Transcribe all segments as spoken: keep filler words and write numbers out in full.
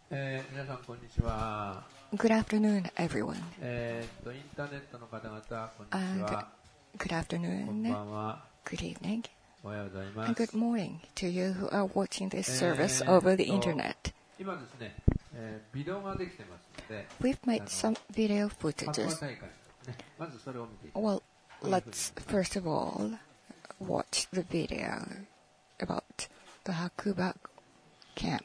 えー、皆さんこんにちは。 Good afternoon, everyone. えー、とインターネットの方々こんにち Uh, は。 good こん afternoon, ばんは。 good evening, おはようござい and ま good す。 morning to you who are watching this えー service over the と internet. 今ですね、えービデオができてますので、 We've あ made の some video 白馬 footages. 大会ですね。まずそれを見ていただきます。 Well, let's first of all watch the video about the Hakuba camp.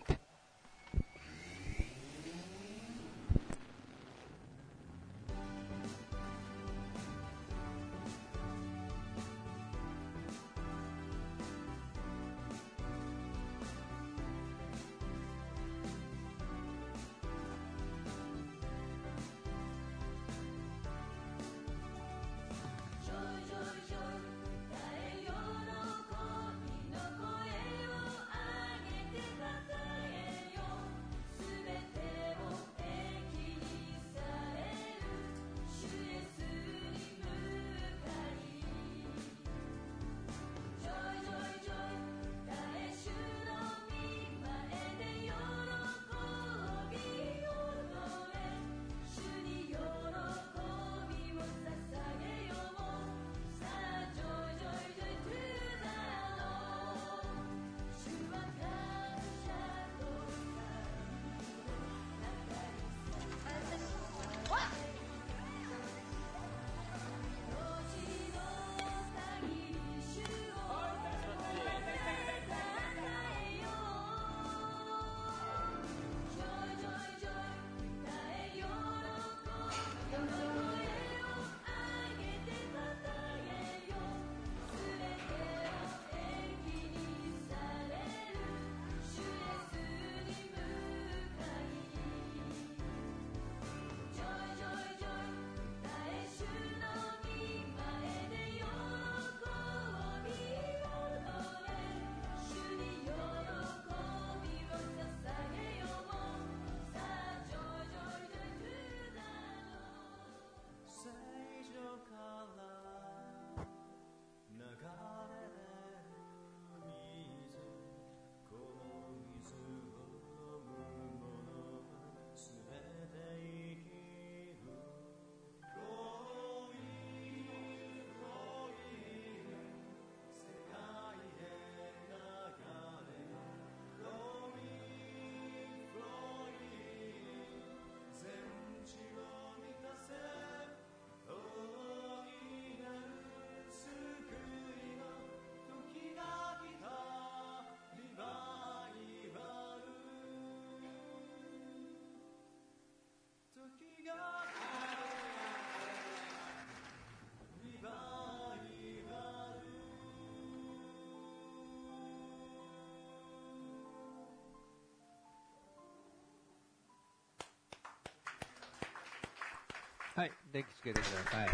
はい、電気つけてください。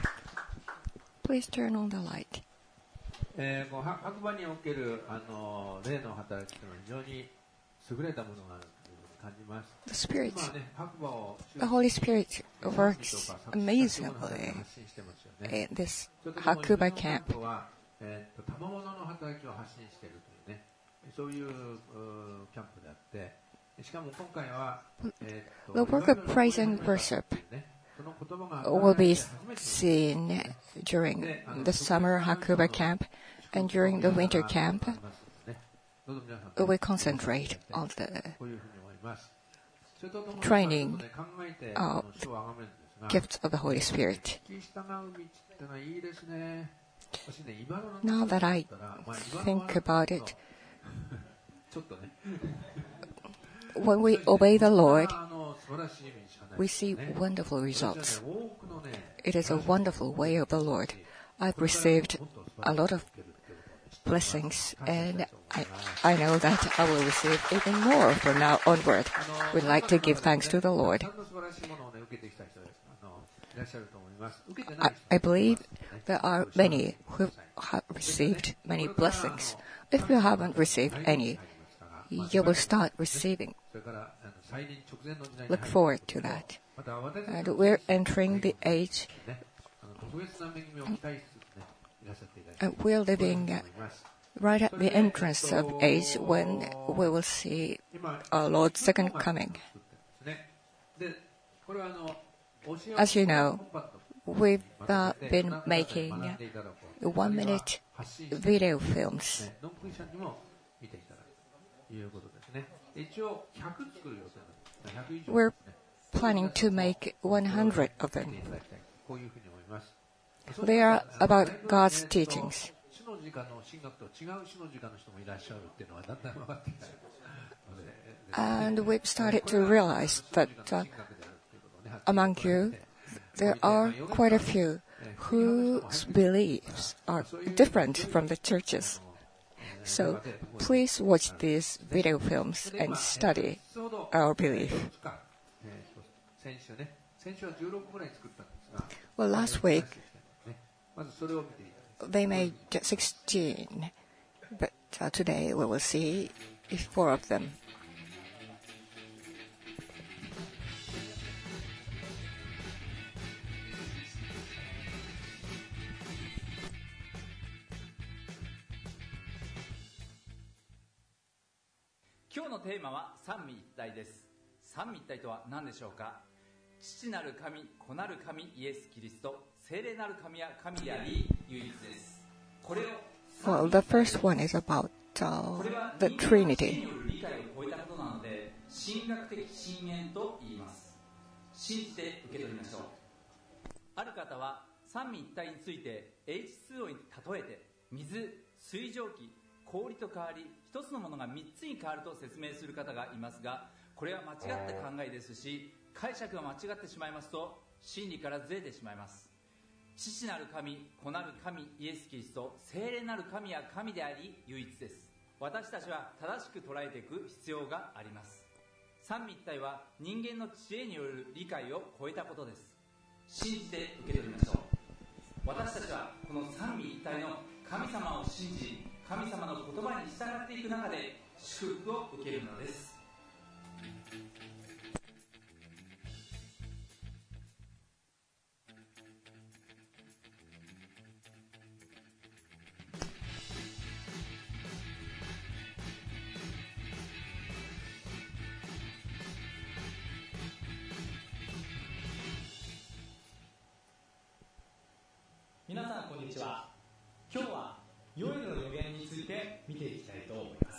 Please turn on the light. えー、もうは白馬におけるあの霊の働きというのは非常に優れたものがあるというふうに感じます。 The Spirit, 今はね、白馬を the Holy Spirit works amazingly 発信してますよね。 in this それとともにそ Hakuba の camp. キャンプは、えー、と賜物の働きを発信しているというね、そういううーキャンプであって、しかも今回は、えー、 The と work of praise and worship その言葉が will be 初めて seen during the summer Hakuba camp, and during the winter camp, どうぞ皆さん we concentrate on the こういうふうに思います。それとともに training ちょっとね考えて of あの主を崇めるんですが、 gifts of the Holy Spirit. 聞き従う道ってのはいいですね。私ね、茨の Now 道 that だ I ったら、まあ茨 think は about it, ちょっとね、 when we obey the Lord, あの素晴らしい道じゃない we ですか see ね。 wonderful 私は results. ね、多くのね、 It is a wonderful way of the Lord. I've received a lot of blessings, and I, I know that I will receive even more from now onward. We'd like to give thanks to the Lord. たくさんの素晴らしいものをね、受けてきた人です。あのいらっしゃると思います。受けてな I, い人 I もい believe ますね。 there are many who have received many blessings. If you haven't received any, you will start receiving. それからあの再臨直前の時代に入 Look る forward to that. また私たち And の we're entering the age, ね、あの特別な恵みを期待しつつね、いらっしゃっていただきたい and we're と living 思い uh, ます。 right at the entrance of age when we will see our Lord's second coming. As you know, we've uh, been making one-minute video films. We're planning to make one hundred of them. They are about God's teachings. And we've started to realize that uh, among you, there are quite a few whose beliefs are different from the church's. So please watch these video films and study our belief. Well, last week, they made sixteen, but uh, today we will see four of them. 今日のテーマは三位一体です。三位一体とは何でしょうか。父なる神、子なる神イエス・キリスト、聖霊なる神は神であり唯一です。これを Well, the first one is about uh, the Trinity. 理解を超えたことなので、神学的信玄と言います。信じて受け取りましょう。ある方は三位一体について エイチツーオー に例えて、水、水蒸気、氷と変わり、一つのものが三つに変わると説明する方がいますが、これは間違った考えですし、解釈が間違ってしまいますと真理からずれてしまいます。父なる神、子なる神イエス・キリスト、聖霊なる神は神であり唯一です。私たちは正しく捉えていく必要があります。三位一体は人間の知恵による理解を超えたことです。信じて受け取りましょう。私たちはこの三位一体の神様を信じ、神様の言葉に従っていく中で祝福を受けるのです。 皆さんこんにちは。今日はヨエルの予言について見ていきたいと思います。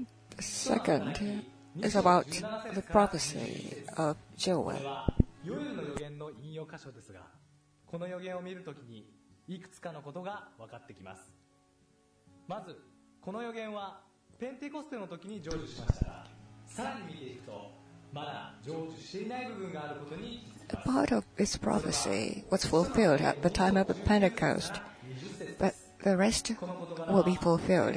Second is about the prophecy of こ Joel. れはヨエルの予言の引用箇所ですが、この予言を見るときにいくつかのことが分かってきます。まずこの予言はペンテコステの時に成就しましたが、さらに見ていくとまだ成就していない部分があることに気づきます。 Part of its prophecy was fulfilled at the time of Pentecost, but the rest will be fulfilled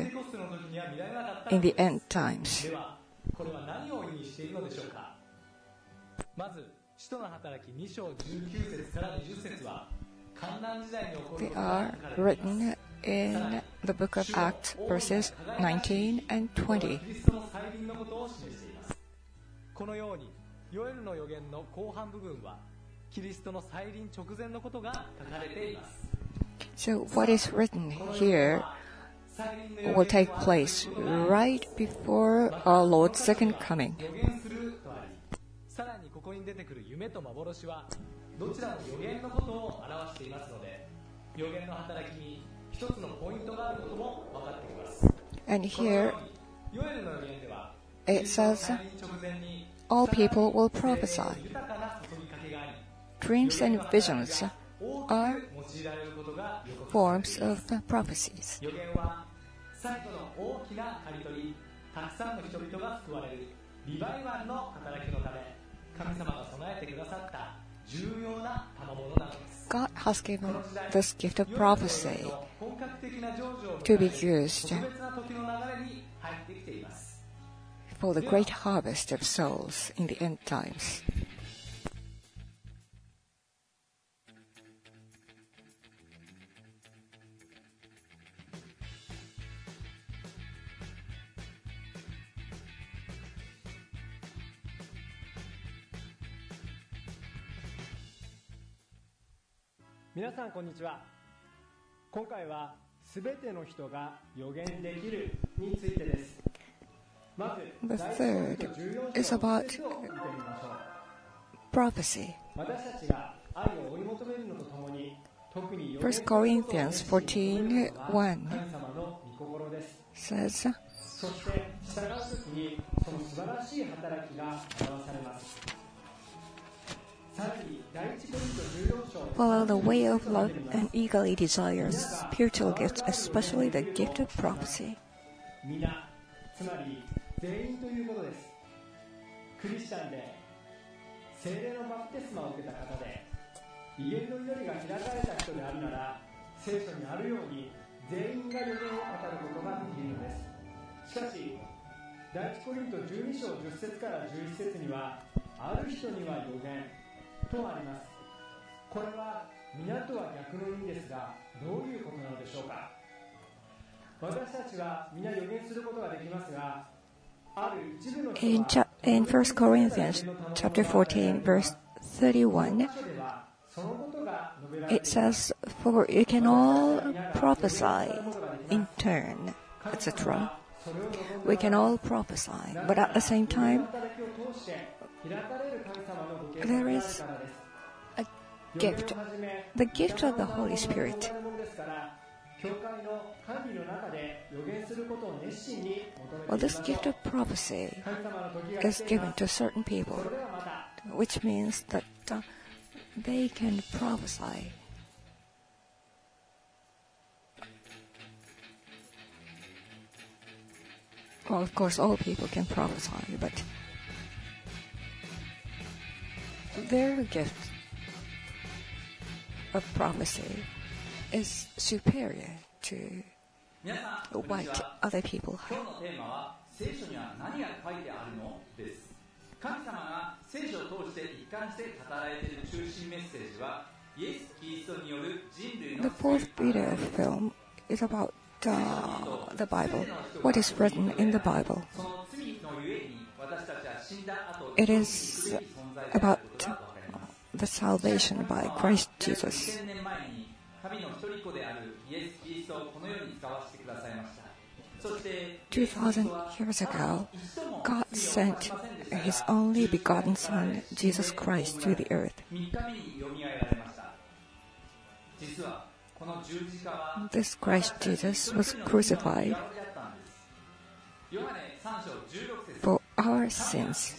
in the end times. ではこれは何を意味しているのでしょうか。まず使徒の働きに章じゅうきゅう節からにじゅう節は観難時代に起こる They ことが are 書かれています。 written in the book of Acts, verses nineteen and twenty. キリストの再臨のことを示しています。このようにヨエルの予言の後半部分はキリストの再臨直前のことが書かれています。 So what is written here will take place right before our Lord's second coming. 予言するとあり、さらにここに出てくる夢と幻はどちらも予言のことを表していますので、予言の働きに一つのポイントがあることも分かってきます。 And このよ here うにヨエルの予言では it says, 再臨直前に all people will prophesy. 豊かな注ぎかけがあり、 Dreams and visions 多 are く用いられることが予告 forms of prophecies. 予言は最後の大きな刈り取り、たくさんの人々が救われるリバイバルの働きのため、神様が備えてくださった重要な賜物なのです。 God has given this gift of prophecy 本格的な成就を to 迎 be え used 特別な時の流れに入ってきています。 for the great harvest of souls in the end times. 皆さんこんにちは。今回はすべての人が予言できるについてです。 The third is about prophecy. First Corinthians fourteen one says, follow the way of love and eagerly desire spiritual gifts, especially the gift of prophecy. つまり全員ということです。クリスチャンで聖霊のバプテスマを受けた方で異言の祈りが開かれた人であるなら、聖書にあるように全員が予言を語ることができるのです。しかし第一コリントじゅうに章じゅっ節からじゅういち節には、ある人には予言とあります。これは皆とは逆の意味ですが、どういうことなのでしょうか。私たちは皆予言することができますが、ある一部の人 In, cha- in First Corinthians chapter fourteen, verse thirty-one, it says, for you can all prophesy in turn, et cetera. We can all prophesy, but at the same time, there is a gift, the gift of the Holy Spirit. Well, this gift of prophecy is given to certain people, which means that uh, they can prophesy. Well, of course, all people can prophesy, but their gift of prophecy is superior to what other people have. 今日のテーマは聖書には何が書いてあるのです。神様が聖書を通して一貫して語られている中心メッセージは、イエス・キリストによる人類の The fourth Peter film is about uh, the Bible, what is written in the Bible. It is about the salvation by Christ Jesus. Two thousand years ago, God sent His only begotten Son, Jesus Christ, to the earth. This Christ Jesus was crucified for our sins.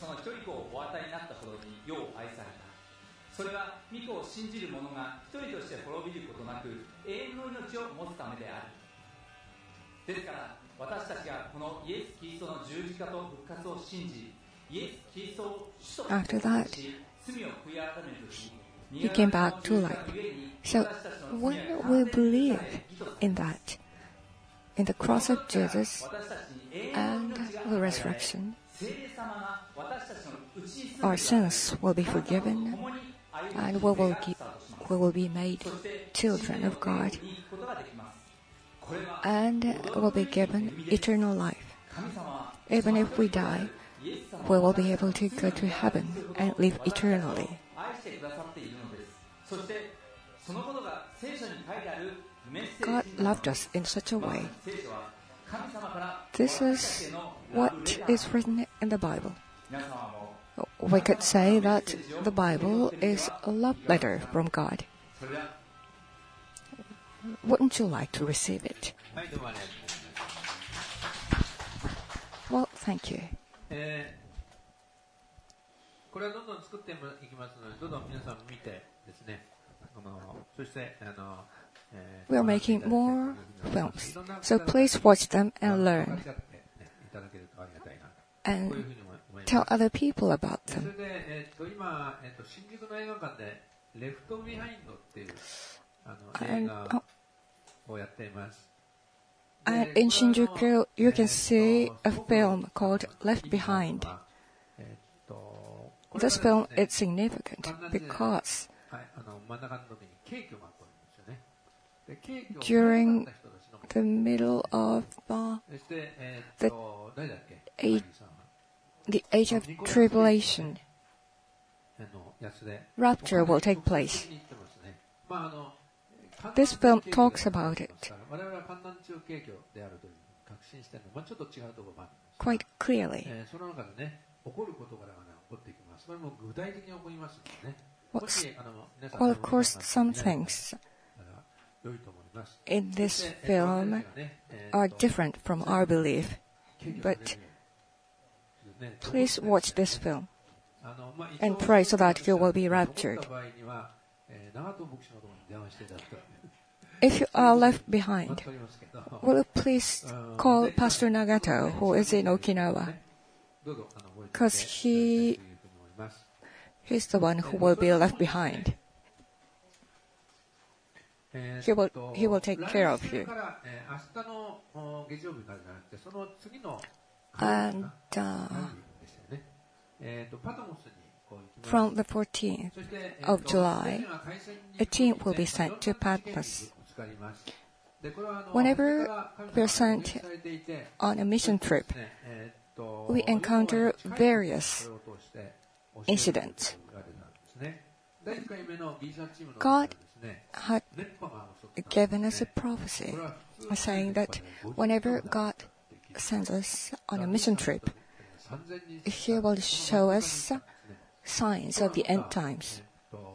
それは御子を信じる者が一人として滅びることなく永遠の命を持つためである。ですから私たちがこのイエス・キリストの十字架と復活を信じ、イエス・キリストを主としてし、罪を悔い改めるとき、 He came back to life. So when we believe in that, in the cross of Jesus and the resurrection, our sins will be forgiven and we will, ge- we will be made children of God and will be given eternal life. Even if we die, we will be able to go to heaven and live eternally. God loved us in such a way. This is what is written in the Bible. We could say that the Bible is a love letter from God. Wouldn't you like to receive it? Well, thank you. これはどんどん作っていきますので、どんどん皆さん見てですね、あのそしてあの、えー、 We are making more films, so please watch them and learn, and tell other people about それ them. で、えー、と今、えー、と新宿の映画館でレフトビハインドっていうあの映 And, 画 oh, をやっています。 and in Shinjuku, you can see a film called Left Behind. This film is significant because during the middle of uh, the, age, the age of tribulation, rapture will take place. This film talks about it. quite clearly. えーその中でね、起こる事柄が、ね、起こっていきます。それも具体的に起こりますのでね。 Well, もしあの皆さん well, の of course, some 見られたら things 良いと思います。 in そ this して、えー film 私たちがね、えー are と different from our belief. 謙虚になれる But ようにね please watch this film あのまあ and pray so that you will be raptured. 残った場合には、えー長門牧師のところに電話していただくと If you are left 待っ behind, ておりますけど will you please call Pastor Nagato, who is in Okinawa? どうぞあの覚えていただ Because きたいという he ふうに思います。 he's the one who will be left behind. えー He will っと he will take care of 来週 you. から、えー明日のお月曜日からじゃなくてその次の And 火曜 uh, 日でしたよね。えーっとパトモスにこう行きます。 from the fourteenth そして、えーっと of July, 全てが海戦に a team will be sent to いろんな事件に Patmos. ぶつかります。でこれはあの Whenever アフリカから we are 神様が sent 指定されていて on a mission trip, ねえーっと we encounter ヨハネの various それを通して教える incidents. と言われたんですね。だいいっかいめのギリシャチームの God ですね had 熱波が襲った given us a prophecy saying that whenever God sends us on a mission trip, He will show us signs of the end times.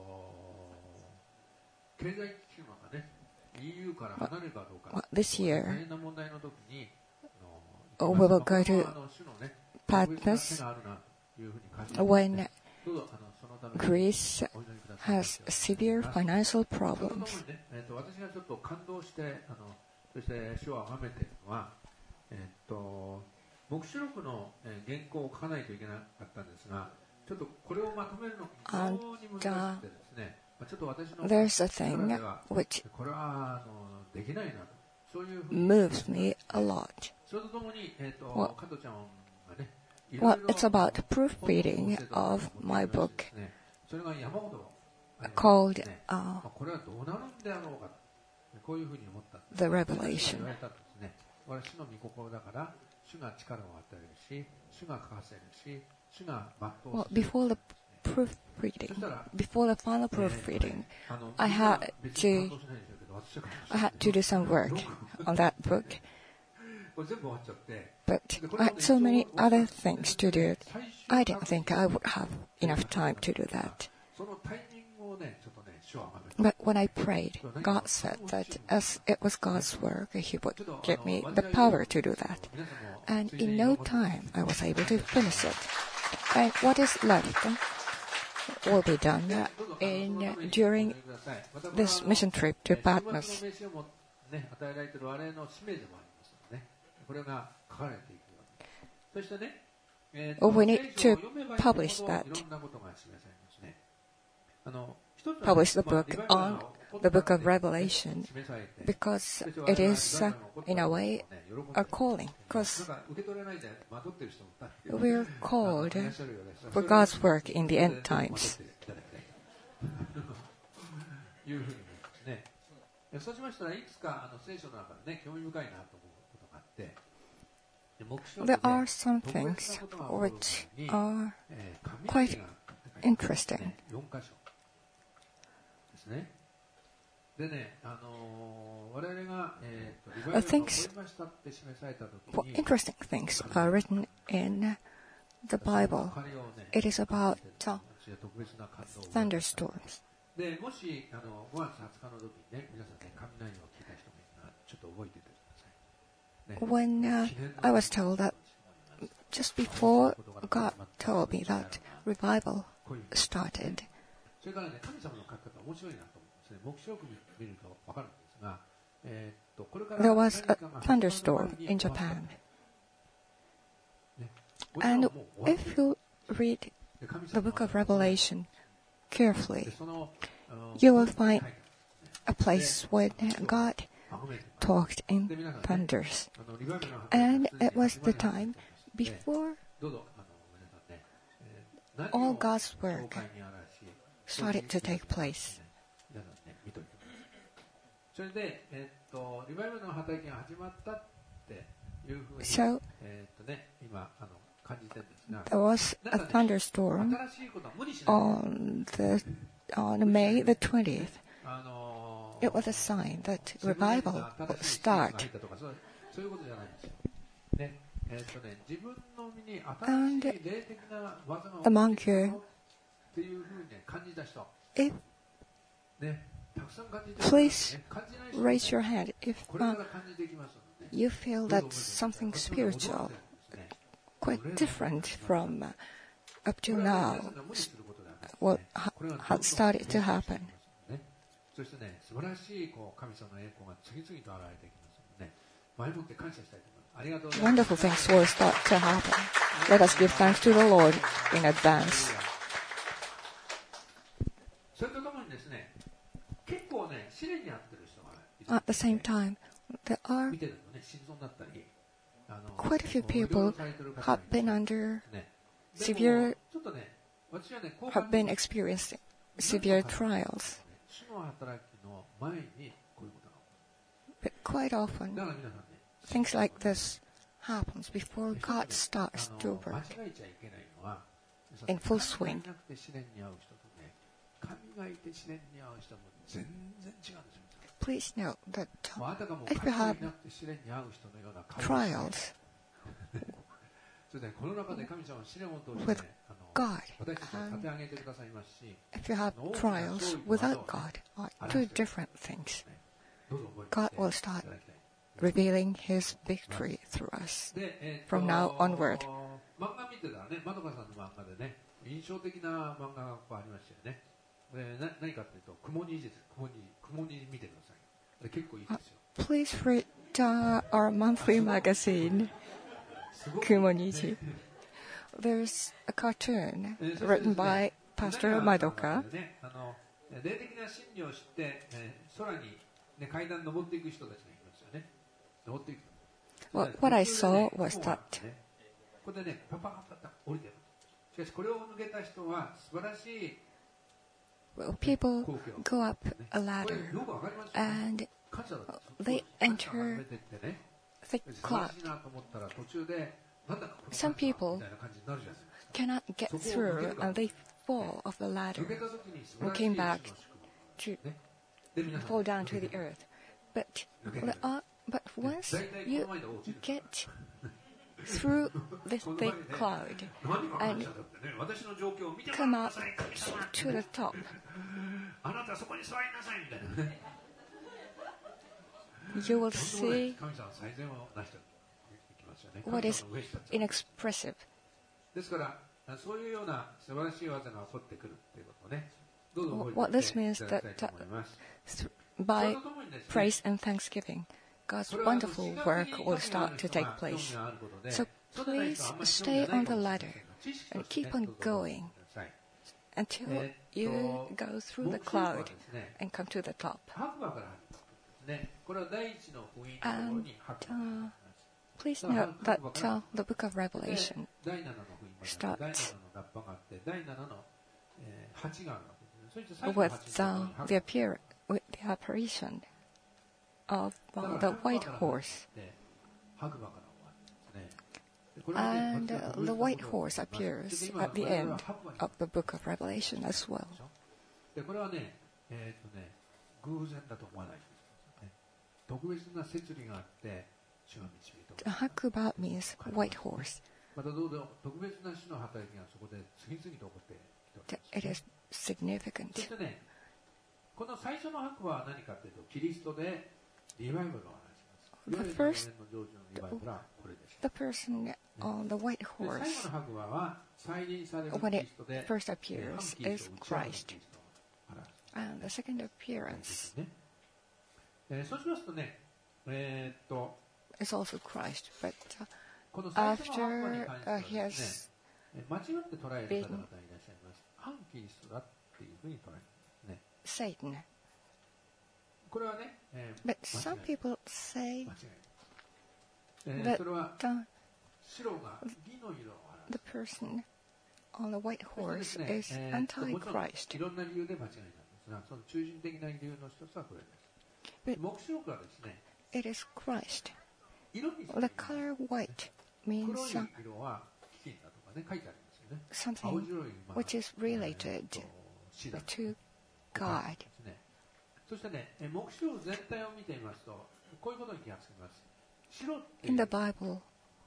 経済危機がね イーユー から離れるかどうか Well, this year, 大変な問題の時に we will go to あの主のね Patmos があるなというふうに感じて when どうぞあのそのために Greece お祈りください has severe financial それととも problems. にね、えーと私がちょっと感動してあのそして主を崇めているのは、えー、と黙示録の、えー原稿を書かないといけなかったんですがちょっとこれをまとめるのが非常に難しくてですね、まあちょっと私の There's a 力 thing では which これはあのできないなとそういうふうに moves me a lot. それとともに、えー、と Well- 加藤ちゃんがねいろい Well, ろ it's about 本の proofreading 構成と of かを my 持っていま book してですねそれが山ほどあります called ね uh, まあこれはどうなるんであろうかとこういうふうに思ったんです The 言 Revelation. われたんですねこれは主の御心だから主が力を与えるし主が書かせるし主が全う Well, する before the proofreading, before the final proofreading, あの I みんな had 別に to 感動しないでしょうけど私は感動し I た had to do some work on that book, これ全部終わっちゃって but I had so many other things to do. I didn't think I would have enough time to do that. そのタイミングをねちょっとね主は崇めて But when I prayed, God said that as it was God's work, He would give me the power to do that. 皆さんも And in no time, I was able to finish it. And what is left will be done in during this mission trip to えー Patmos. 終末の名刺をもね与えられている我々の使命でもありますのでねこれが書かれていくわけそしてねえーと We need 聖書を to 読めば publish 読むほど that. いろんなことが示されますねあの一つはね Publish the まあ book リバイバル on が起こった the book of っていうね Revelation 示されて because そして it 我々 is, が uh, リバイバルが起こった in a way, ことをね喜んで a calling. なん Because か受け取れないで惑ってる人もいたっていう we're あ called のいらっしゃるようです for God's work in the end それを times. 惑っていただきたいというふうに思いますねそうしましたらいくつかあの聖書の中でね興味深いなと思うことがあって黙示録で There are some 特別 things なことが起こる which 前に are えー神 quite 々が書いてある interesting. ねよん箇所ですねでね、あのー、我々が、えー、とリバイバルが起こりましたって示されたとき Well, に interesting things are written in the Bible. It is about uh, thunderstorms. でもしあのごがつはつかの時にね皆さんね雷を聞いた人もいるのでちょっと覚えていてください、ね、 When uh, I was told that just before God told me that revival started, それからね神様の書き方面白いなと思うんですね黙示録見ると分かるんですが、えー、っとこれから there was 何 a かが thunderstorm in Japan. And if you read the book of Revelation carefully, you will find a place where God talked in thunders. And it was the time before all God's work started to take place. それで、えっと、リバイバルの働きが始まったっていうふうに、 So えっとね、今あの感じてるんですが、 there was a thunderstorm 新しいことは無理しない。 on the on May the twentieth. あの It was a sign that revival would start. そういうことじゃないんですよ。ね、 えーとね、自分の身に新しい霊的な技が among 起きて you, るっていうふうに、ね、感じた人、 if ね、たくさん感じてる人、 please ね、感じない人、ね、 raise your hand if これか uh, ら感じていきますので、ね、 you feel どう that ぞ覚えてください。 something 私のね、 spiritual, 驚いてるんですね。 quite different from uh, up これ till は now, 皆さんが無理することではなくて、 what ね、 ha- これはどんどん had started to 練習していき happen. ますのでね。そしてね、素晴らしいこう神様の栄光が次々と現れていきますので、ね、前もって感謝したいと思います。ありがとうございます。 Wonderful things will start to happen. Let us give thanks to the Lord in advance. それとともにですね、結構ね、試練に遭ってる人がいる。 At the same time, there are 見てるとね、心臓になったり、あの quite a few いろいろ people されてる方が have い been ます under, ね。 severe- でもちょっとね、私はね、こう have 感じ been る experiencing severe trials. 主の働きの前にこういうことが But quite 起こ often, る。だから皆さんね、 things like this happens before 一つ God ね starts あ to の work. 間違えちゃいけないのは、 In full swing. 神がいなくて試練に遭う人とね、神がいて試練に遭う人も全然違うんですよ。 Please note that もうあたかも if 神 you が have いなくて試練に遭う人のような顔をして、 trials それでこの中で神様は試練を通して、 with ね、あの God, 私たちを and 立て上げてくださいますし、 if you have trials without God, are two different things. どうぞ覚えて God いた will だ start きたい。 revealing His victory through us. で、えーと From now onward. 漫画見てたらね、まどかさんの漫画でね、印象的な漫画がこうありましたよね。でな何かというと、雲虹です。雲虹、雲虹見てください。で結構いいですよ。 Please read uh, our monthly magazine, すごく Kumoniji. There's a cartoon えーそしてですね written by 何 Pastor があったのか Madoka. というとね、あの霊的な真理を知って、えー空に、ね、階段登っていく人たちがいますよね。登っていく。 What, what I 途中でね saw was 雲があ that ってね、ここでね、パパパパパ降りてる。しかしこれを抜けた人は素晴らしい well, people 光景を go up ね a これ ladder よくわかりますよね。 and 感謝だった。 they 感謝が enter 出てってね、 thick 素晴ら cloud. しいなと思ったら途中でなんだかこの Some 感謝 people みたいな感じになるじゃないですか。 Cannot get through and they fall off the 抜 ladder けた時に素晴 and らしい came 主の back 祝 to 福ね。で皆さん fall down to the earth. But, uh, but once 大体こ you の前で落ちる。 get through this この前 thick で cloud 何が感 and 謝だってね、私の状況を見てごら come んな up さい。神様 to the top, あなたそこに座りなさいみたいなね。 you will とんでもない see 神様の最善を成していきますよね。 what 神 is 様の上下立つ inexpressive. ですからそういうような素晴らしい技が起こってくるっていうことをね、どうぞ覚 What え this てい means ただきたい that と思います。 th- それ by とともにですね、 praise and thanksgiving, God's これはあの wonderful 神学 work 的に will 興味があ start る to 人 take が興味 place. があることで、 So そうでない人はあんまり please 興味 stay がない on か the もしれま ladder せんが、知識と and してね keep on どうぞ覚えて going ください。 until え you ーっと go through the 目標は cloud ですね、 and come to the top. 白馬から始まるんですね。これは第一の福音のところに白馬が始まります。 Please note that uh, the book of で Revelation 第七の福音まで starts 第七のラッパがあって第七の、えー、八があるわけですね。そして最後の with 八のところ uh, に白 the 馬 appear with the apparition of だ uh, から the white horse, で白馬から終わるんですね。でこれはね and 私は uh, 特別 the な white ことを horse 言います appears で今 at the 我々 end は白馬に of the book of Revelation as well. でこれはね、えーっとね、偶然だと思わないんですね。特別な摂理があって主が導いておられる。 Hakuba means white horse. またどうぞ特別な主の働きがそこで次々と起こってきており It ます is significant. そしてね、この最初の白は何かというと、キリストでリバイバルを話します。 The ヨエルの first- 年の成就のリバイバルはこれです。 The person on the white で最後 horse, の白馬は再臨されるキ when リ it ストで、 first えー appears, 反キリス is トを打ち破る Christ. キリストを表す And the second ということで appearance すね。えーそうしますとね、えーっと、 is also Christ, but uh, この最初の白馬に after 関して uh, は he ですね、 has えー間違って捉える方々いらっしゃいます。反キリストだっていうふうに捉えるんですね。 Satan. これはね、えー But 間違 some い people say 間違いえー that それは uh, 白が義の色を表 the person on the white す。そして horse ですね is えーっともちろん anti-Christ. いろんな理由で間違いなんですが、その中心的な理由の一つはこれです。 But 黙示録はですね、 it is Christ. 色にして The color white 黒 means い uh, 色は飢饉だとかね書いてありますよね。青 something 白い馬 which is えー related っと死だと to か God. ですね。そしてね、えー黙示録全体を見てみますと、こういうことに気がつきます。白ってい In う the Bible,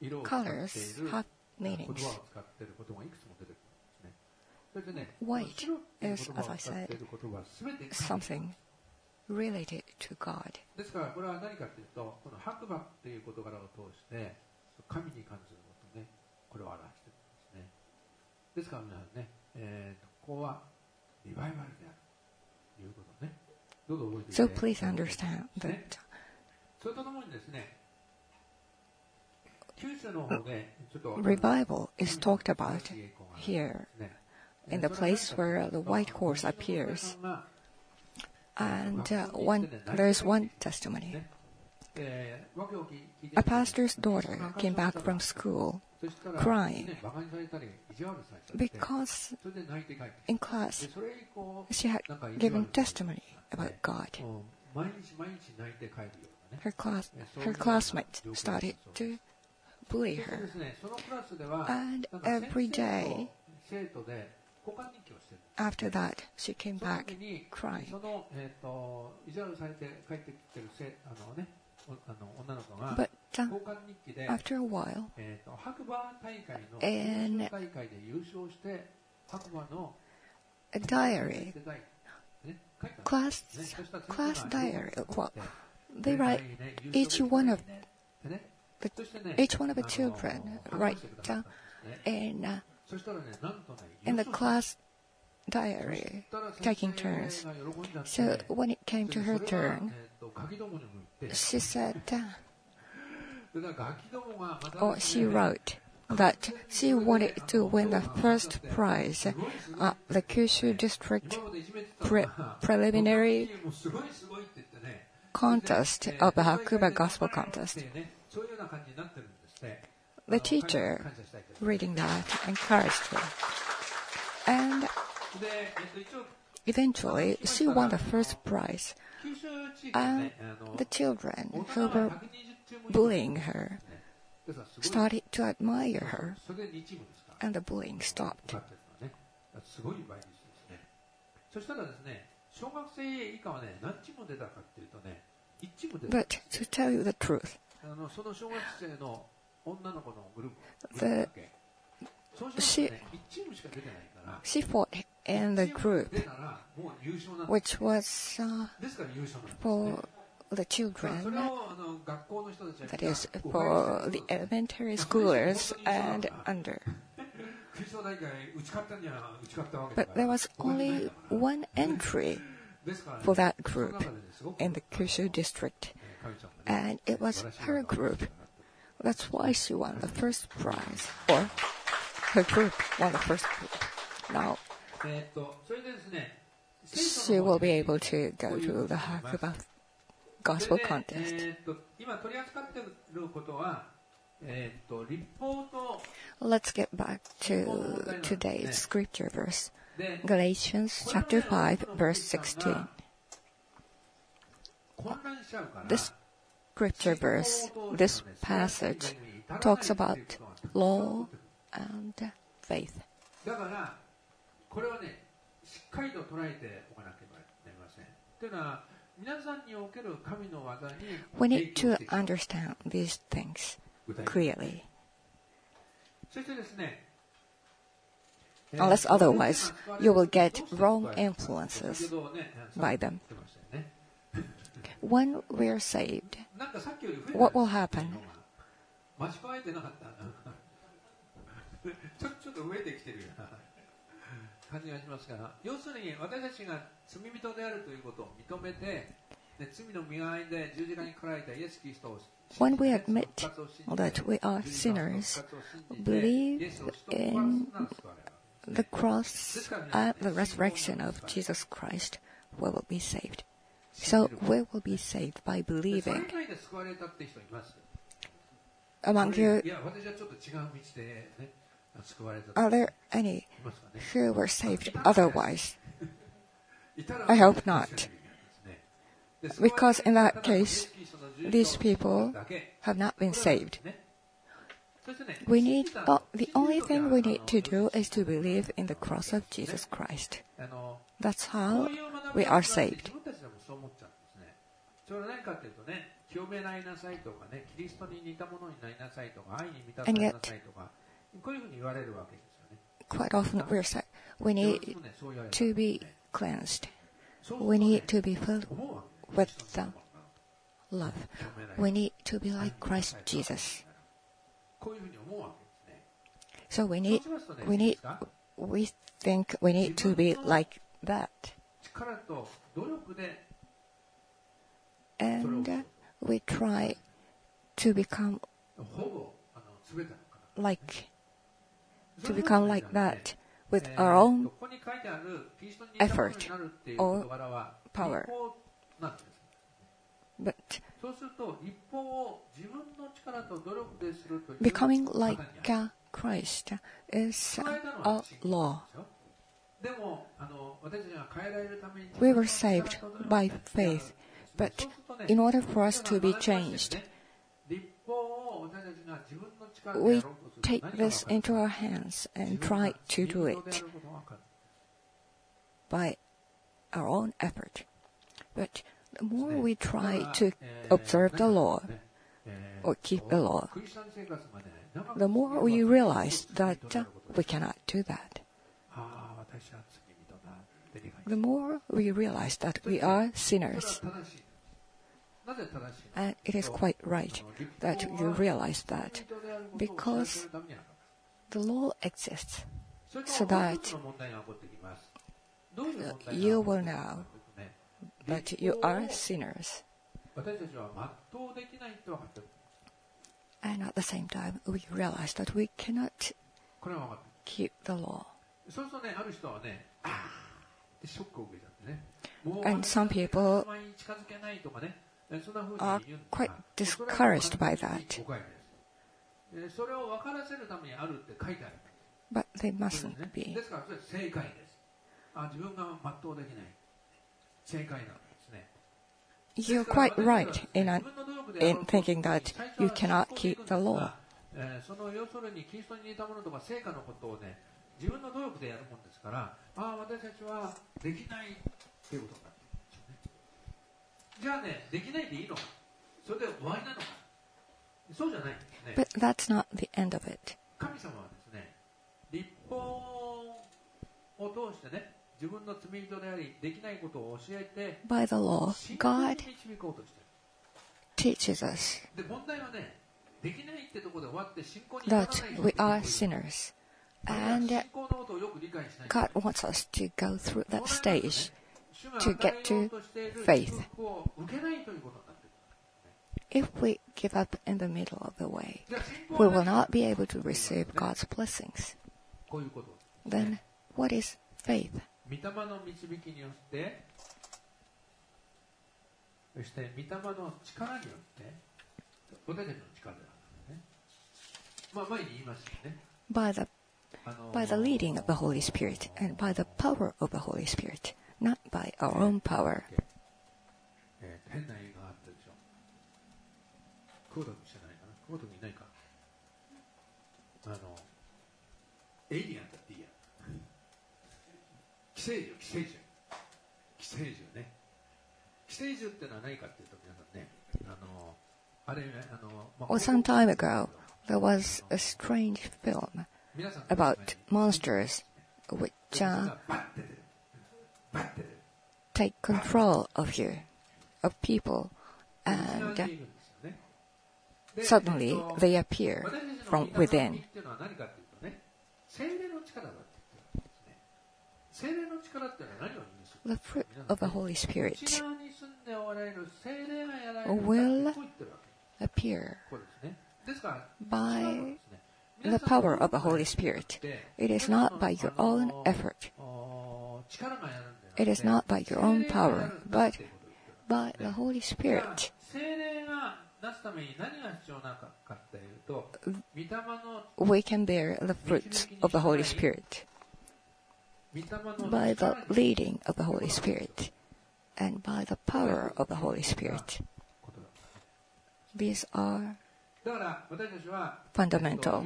colors have 言葉 meanings. を使っていることがいくつも出てくるんですね。それでね、 White 白っていう is, 言葉を as I 使ってい said, る言葉は全て something related to God. ですからこれは何かというと、この白馬っていう事柄を通して神に関することね、これを表しているんですね。ですから皆さんね、えー、ここはリバイバルであるということね。どうぞ覚えていて So please understand ね that それとともにですね、九州の方でちょっと revival is talked about here ね in the place where the white horse appears. And uh, one, there's one testimony. A pastor's daughter came back from school crying because in class she had given testimony about God. Her class, her classmates started to bully her, and every day after that she came back crying. その、えー、と意地悪されて帰ってきてるせあの、ね、あの女の子が But uh, 交換日記で、 after a while, えー、と白馬大会の And- 優勝大会で優勝して白馬の a diary, デザイン、ね、書いたんです class, ね。そしたら class 先生が diary. Well, でで they write ね each one of でね the, そしてね each one of the あの children 話 write してくださったんですね。 in uh, そしたらね、なんとね、 in the 優勝 class diary, taking turns. So when it came to her turn, she said, uh, or she wrote that she wanted to win the first prize at the Kyushu District pre- preliminary contest of the Hakuba Gospel Contest. The teacher, reading that, encouraged her. And eventually, she won the first prize. And the children who were bullying her started to admire her, and the bullying stopped. すごい倍率ですね。そしたらですね、小学生以下はね、何チーム出たかっていうとね、いちチーム出た。 But to tell you the truth, あのその小学生の女の子のグループ、 The- グループだけ。そうしますとね、いちチームしか出てないから、 she fought in the いちチーム group, 出たらもう優勝なんです。 which was uh, ですから優勝なんですね。 for the それ children, をあの学校の人たちは that is for the elementary schoolers and under. クリスト大会打ち勝ったんじゃ打ち勝ったわけだ But から。 there was only one entry ですからね、 for that その group 中でねすごく in the Kyushu district, 神様がね and it was her group. That's why she won the first prize, or her group won the first group. Now えーっとそれでですね、 she will be able to go to the Hakuba Gospel それで Contest. えーっと今取り扱っていることは、えーっと立法と Let's get back to today's scripture verse. で Galatians chapter five, verse sixteen. 混乱しちゃうから、 This scripture verse, this passage, talks about law and faith. だからこれはね、しっかりと捉えておかなければなりません。というのは、皆さんにおける神の技に We 影 need 響 to してきます。 understand these things 具体的に clearly. そしてですね、 Unless otherwise, you will get wrong influences 先ほどね、 by them. 言ってましたよね。 When we are saved, なんかさっきより増えた what will happen? 間違えてなかったちょちょっと増えてきてるような感じがしますから、要するに私たちが罪人であるということを認めて、で罪の身代わりで十字架にかかられたイエス・キリストを信 When じ we て、 admit その復活を信じて that we are 十字架の sinners, 復活を信じて believe イエスを人と in 殺すなら救われる。 the cross and the resurrection of Jesus Christ, we will be saved. So we will be saved by でそれ believing. 以外で救われたって人います？ Among い you, や、私はちょっと違う道で、ね、救われた。 are there any いますかね。 who were saved otherwise? いたら I hope not. で Because in that 救われた case, イエスキリストの十字架を these people だけ have not been これは saved. ねそしてね We need, 信じた oh, the 信 only じる時は thing we need あ to の do is to believe in the cross of Jesus Christ. あの That's こ how ういう学 we び are をして saved. 自分たちでもそう思っちゃうんですね。それは何かというとね、 清められなさいとかね、キリストに似たものになりなさいとか、愛に満たされなさいとか、こういうふうに言われるわけですよね。 Quite often we're said we need to be cleansed. We need to be filled with the love. We need to be like Christ Jesus. こういうふうに思うわけですね。 So we need, we need, we think we need to be like that. 力と努力で And uh, we try to become ほぼあの全てのかな。 like, to become like that with our own ここに書いてあるキリストに似たものになるっていう事柄は power. 立法なんです。 But そうすると立法を自分の力と努力でするという becoming like uh, Christ is a law. でもあの私たちが変えられるために We were saved by faith, but in order for us to be changed, 立法を私たちが自分の力でや we ろうとする take this into our hands and try to do it by our own effort. But the more we try to observe the law or keep the law, the more we realize that uh, we cannot do that. The more we realize that we are sinners. And it is quite right that you realize that, because the law exists so that you will know that you are sinners. And at the same time, we realize that we cannot keep the law. And some people are quite discouraged by that. But they mustn't be. You're quite right in, a, in thinking that you cannot keep the law. その要するにキリストに似たものとか成果のことをね、自分の努力でやるもんですから、ああ私たちはできないということになっているんですよね。じゃあね、できないでいいのか、それで終わりなのか、そうじゃないんですね。 But that's not the end of it. 神様はですね、立法を通してね、自分の罪人であり、できないことを教えて、 By the law, God 導こうとしている。 teaches us で、問題はね、できないってところで終わって信仰にならない that we are sinners. And God wants us to go through that stage to get to faith. If we give up in the middle of the way, we will not be able to receive God's blessings. Then, what is faith? 御霊の導きによって、そして御霊の力によって、私たちの力であるんですね。まあ前に言いましたよね。 By the by the leading of the Holy Spirit and by the power of the Holy Spirit, not by our own power. 変な映画があったでしょ。久保田君知らないかな。久保田君いないか。あの、エイリアンだっていいや。寄生獣、寄生獣。寄生獣ね。寄生獣ってのは何かっていうと、皆さんね、あの、あれ、あの、まあ、 Well, some time ago, there was a strange film about monsters which uh, take control of you, of people, and uh, suddenly they appear from within. The fruit of the Holy Spirit will appear by the power of the Holy Spirit. It is not by your own effort. It is not by your own power, but by the Holy Spirit. We can bear the fruits of the Holy Spirit by the leading of the Holy Spirit and by the power of the Holy Spirit. These are fundamental.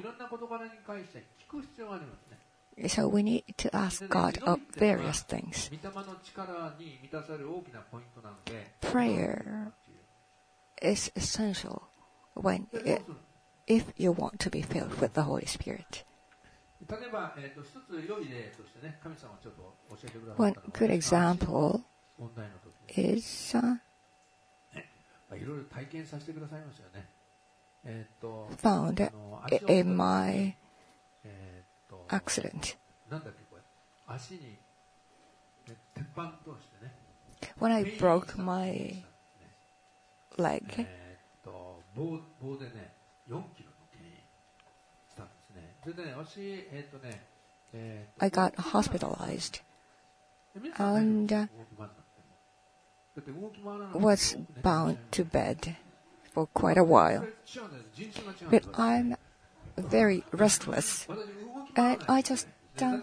So we need to ask God of various things. Prayer is essential when it, if you want to be filled with the Holy Spirit. 例えば、えー、と一つ良い例としてね、神様がちょっと教えてくださったの One が、 good example 問題の時に、 is uh, まあ、いろいろ体験させてくださいますよね。えー、と found あの足を折った時に in my えー、と accident. なんだっけこれ、足に、ね、鉄板通してね、 When I ペイン broke した my ペインしたんですね。 leg, えー、と 棒, 棒でね、よんキロのペインしたんですね。それでね、私、えー、とね、えー、と I got hospitalized 皆さん大丈夫 and です uh, 動き回らなくても。だって動き回らなくて was も bound to bed for quite a while. But I'm very restless, and I just uh,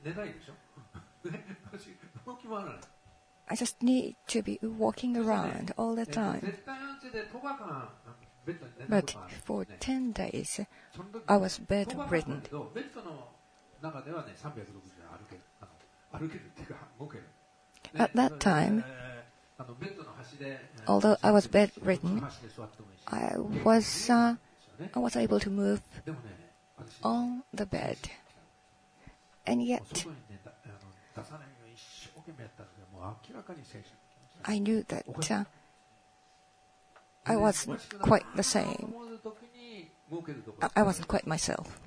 I just need to be walking around all the time. But for ten days, I was bedridden. At that time, although I was bedridden, I was uh, I was able to move on the bed, and yet I knew that uh, I wasn't quite the same. I- I wasn't quite myself.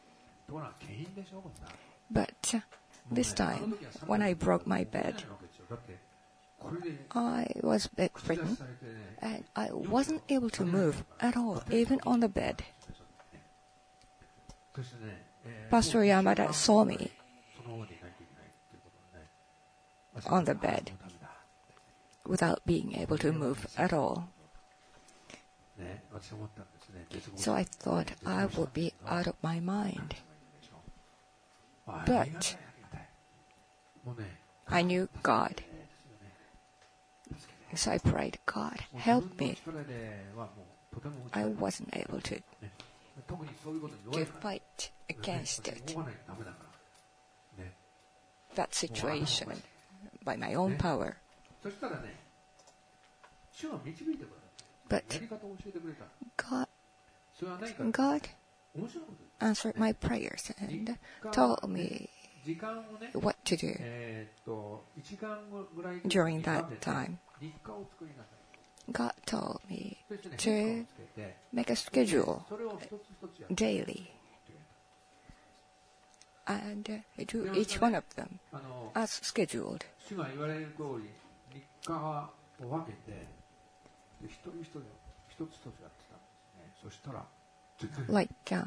But uh, this time, when I broke my bed, I was bedridden, and I wasn't able to move at all, even on the bed. Pastor Yamada saw me on the bed without being able to move at all. So I thought I would be out of my mind. But I knew God. So I prayed, God, help me. I wasn't able to, to fight against it, that situation, by my own power. But God, God answered my prayers and told me what to do during that time. God told me to make a schedule daily and uh, do each one of them as scheduled. Like uh,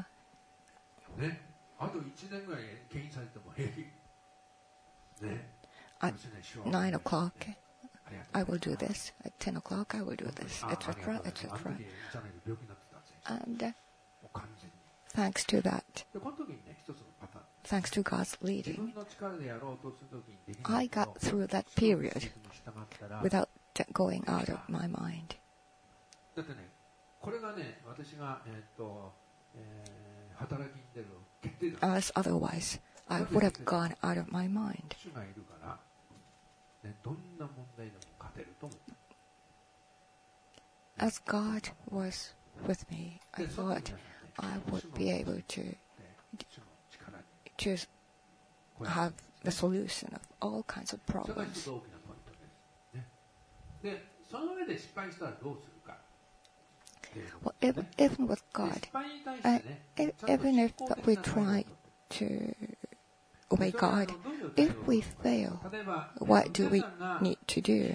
at nine o'clock, I will do this. At ten o'clock, I will do this, et cetera, et cetera. And uh, thanks to that, thanks to God's leading, I got through that period without going out of my mind. As otherwise, I would have gone out of my mind. As God was with me, I thought I would be able to, to have the solution of all kinds of problems. Well, even, even with God, uh, even if we try to obey God, if we fail, what do we need to do?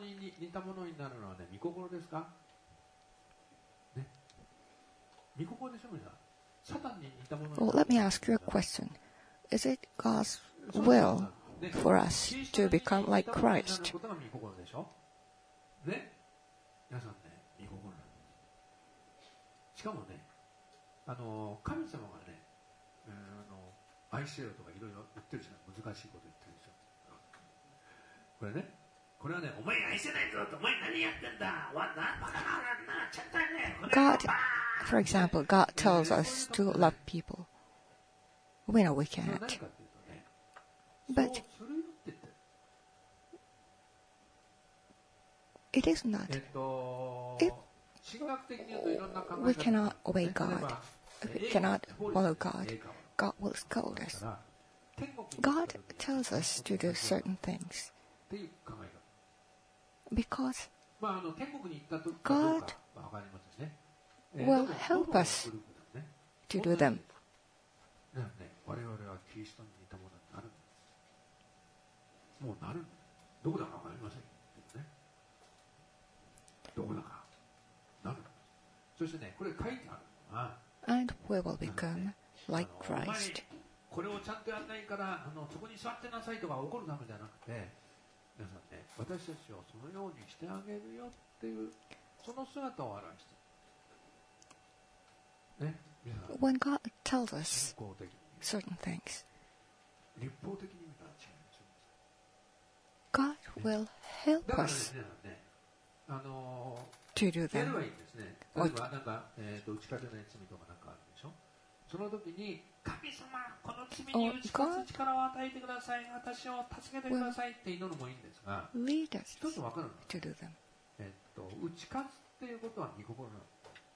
Well, let me ask you a question. Is it God's will for us to become like Christ? God, for example, God tells us to love people. We know we can't. But it is not. If we cannot obey God, we cannot follow God, God will scold us. God tells us to do certain things because God will help us to do them. And we will become like Christ. これをちゃんとやらないからあのそこに座ってなさいとか怒るためじゃなくて、皆さんね、私たちをそのようにしてあげるよっていうその姿を表している。ね、皆さん。 When God tells us certain things, God will help us to do them. 例えばなんか、えー、と打ち勝てない罪とかなんかあるでしょ。その時に神様この罪に打ち勝つ力を与えてください、私を助けてくださいって祈るもいいんですが、一つ分かるのは、えっと、打ち勝つっていうことは御心なの。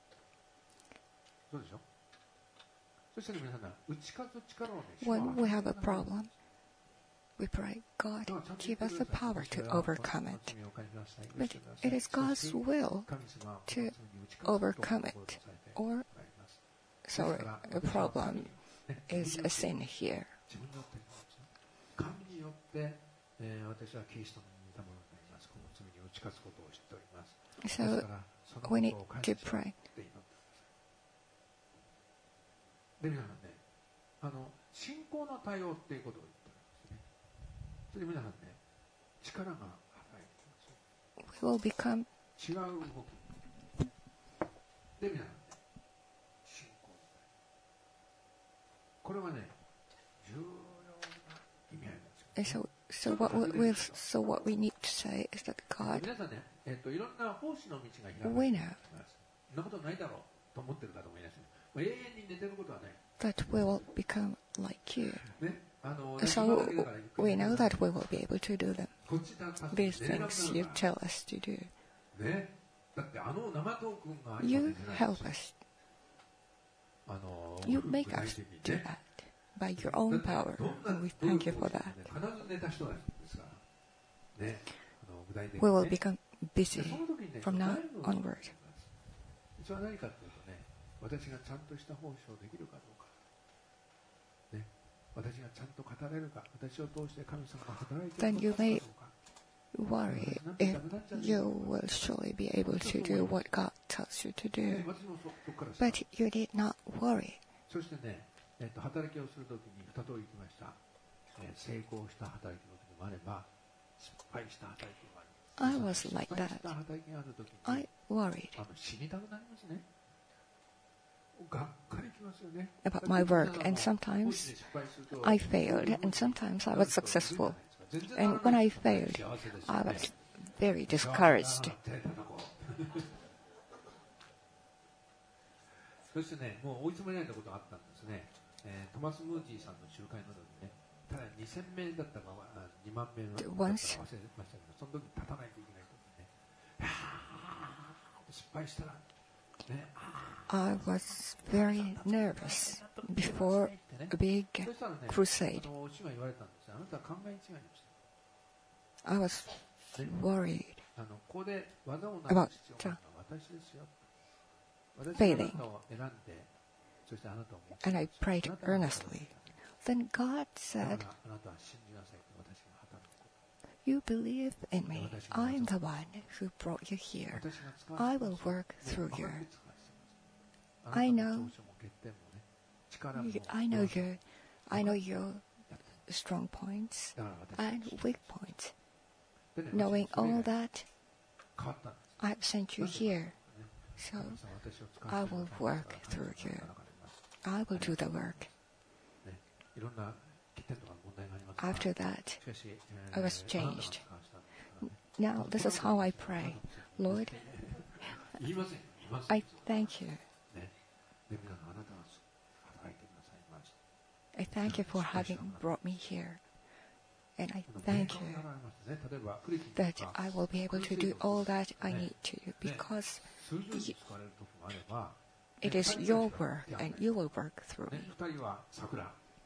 そうでしょ。そして皆さんが打ち勝つ力をね、 When we have a problem, we pray, God, give us the power to overcome it. But it is God's will to overcome it. Or, sorry, the problem is a sin here. So we need to pray. で、皆さんね、あの信仰の対応っていうことを言ってるんですね。それで皆さんね、力が働いてきます。 We will become 違う動き。で、皆さんね、信仰の対応。これはね、重要な意味合いなんですよ。 So, so what we, so what we need to say is that God, 皆さんね、えっと、いろんな奉仕の道が開かれています。そんなことないだろうと思ってる方もいらっしゃる。永遠に寝てることはない。 that we will become like you. So we know that we will be able to do them. These things you tell us to do. You help us. You make us do that by your own power, and we thank you for that. We will become busy from now onward. 私がちゃんとした奉仕をできるかどうか、ね、私がちゃんと語れるか、私を通して神様が働いているかどうか。 Worry if you will surely be able to do what God tells you to do. But you need not worry. そしてね、えっと、働きをするときに二通り言きました。えー、成功した働きの時もあれば、失敗した働きもある。 I was like that. 失敗した働きがあるときに、 I worried あの死にたくなりますね。 about my work, and sometimes I failed, and sometimes I was successful. And when I failed, I was very discouraged. そしてね、もう追い詰められたことがあったんですね。えー、トマス・ムージーさんの集会の時にね、ただにせんめいだったかにまんめいだったか忘れましたけど、その時立たないといけないときね、失敗したら。 I was very nervous before a big crusade. I was worried about failing, and I prayed earnestly. Then God said, "You believe in me. I am the one who brought you here. I will work through you. I know, I know your, I know your strong points and weak points. Knowing all that, I've sent you here. So I will work through you. I will do the work." After that, I was changed. Now, this is how I pray. Lord, I thank you. I thank you for having brought me here. And I あの thank 明 you 確に現れますね。例えばクリスチ that ャンとか I will be able to do all that I need to do because 数十人使われる時もあれば、 it is your work and you will work through ね、 me. 二人は桜。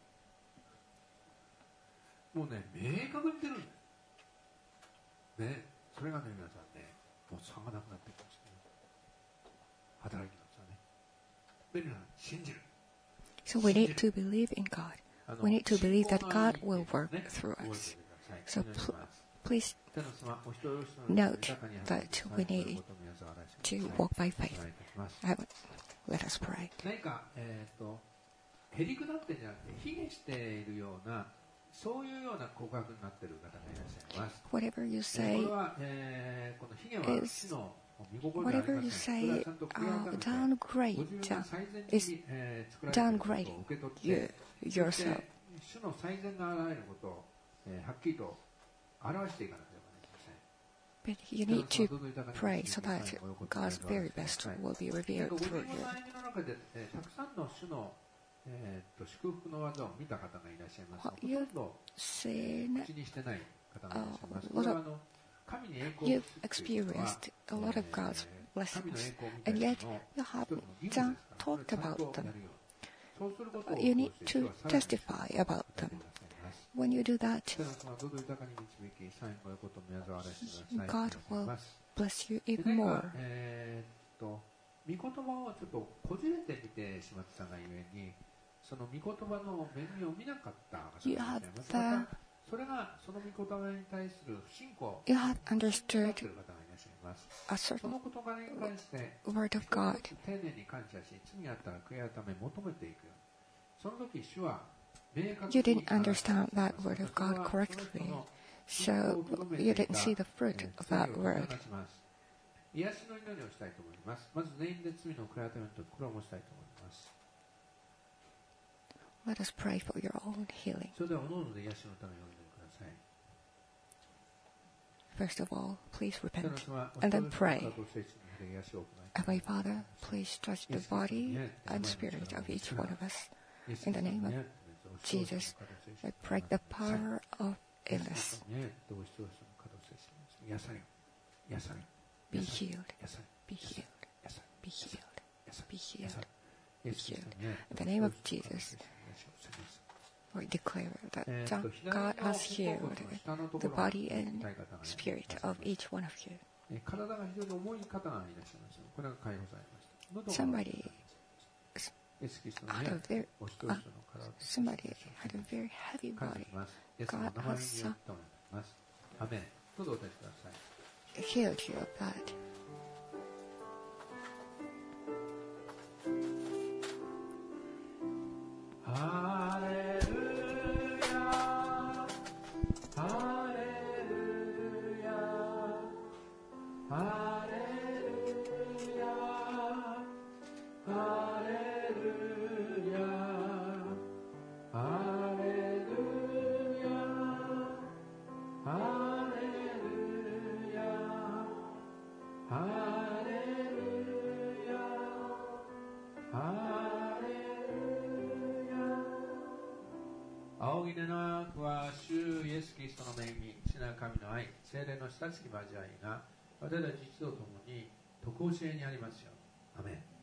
もうね、明確に出るんだよ。ね、それがね、皆さんね、もう差がなくなってきますね。働きますよね。で、皆さん、信じる。 So we need to believe in God. あの We need to believe that 信仰の God 意味 will work ね through 覚えて us. ください。 So お願いし pl- ます。 please 手のスマホ、お一人お一人の note 豊かに that 働き we なさい need ということを皆さんお願いします to はい walk by お faith. 願いいたします。 I will, let us pray. 何か、えー、とへりくだってんじゃなくて卑下しているようなそういうような告白になっている方がいらっしゃいます。 Whatever you えー say, これは、えーこの卑下は is- 主の見心ではあり whatever ま you せん。それは say, ちゃんと uh, 悔い改めて downgrade ご自分が down, 最善 is に、えー作られていることを downgrading 受け取って you, そして yourself. 主の最善が現れることを、えーはっきりと表していかなければなりません。 But you need to pray so that God's very best will be えっ revealed と、ご自 through 分の you. 歩みの中で、えーたくさんの主の、えーっと祝福の技を見た方がいらっしゃいますが、ほ What と you んど seen, 口にしてない方がいらっしゃいます。 uh, これはあの神に栄光を you've 期すっていうのは experienced a lot of God's えー神の blessings, 栄光を見た and 人 yet の you 一つの haven't 義務ですから、 talked それをちゃん about と them. やるように。そうすることを You need 通して主 to はさらに testify about 与えて them. くださいます。 When you do that, 天の様どうぞ豊かに導き、最後のことを宮沢らしてください。 God お願いし will ます。 bless you で even 何 more. か、えーっと、御言葉をちょっとこじれてみてしまったがゆえに、その御言葉の恵みを見なかった方がい You らっしゃ have います。 the, また、それがその御言葉に対する不信仰、 you have 不信になって understood いる方がいらっしゃいます。 a そ certain の言葉に関して、 word of 一つ God. 一つ丁寧に感謝し、罪あったら悔い改め求めていくように。その時、主は明確に You didn't 表してくだ understand さいます。 that word of それ God は correctly, その人の so 信仰をとどめて you いた didn't see the fruit of 罪 that を word. 手放します。癒しの祈りをしたいと思います。まず全員で罪の悔い改めと心を持ちたいと思います。 Let us pray for your own healing. それでは、おのおので癒しのためにお祈りください。 First of all, please 天の repent. 様、 And then お一人お一人の pray. 体と聖地の霊癒しを行い Heavenly Father, please touch the body and spirit of each one of us. In the name of Jesus, I break the power of illness. 癒され、癒され、 Be healed, 癒され、 be healed, 癒され、 be healed, 癒され、 be 癒 healed. され。イエスキリストに In the name of Jesus, we declare that えー God と God 左の has 肩甲 healed 骨の下のと the ころが body 痛 and い方がいらっしゃいます spirit of each one of you. えー体が非常に重い方がいらっしゃいます。これが解放されました。喉が Somebody イエスキリストの had ね a very お一人一人の体を somebody had a very heavy 感謝 body. します。イエスの名前によってお願いします。アメン。どうぞお立ちください。 Healed you of that. 仰ぎの悪は主イエス・キリストの恵み、父なる神の愛、聖霊の親しき交わりが私たち一同ともに徳教えにありますように。アメン。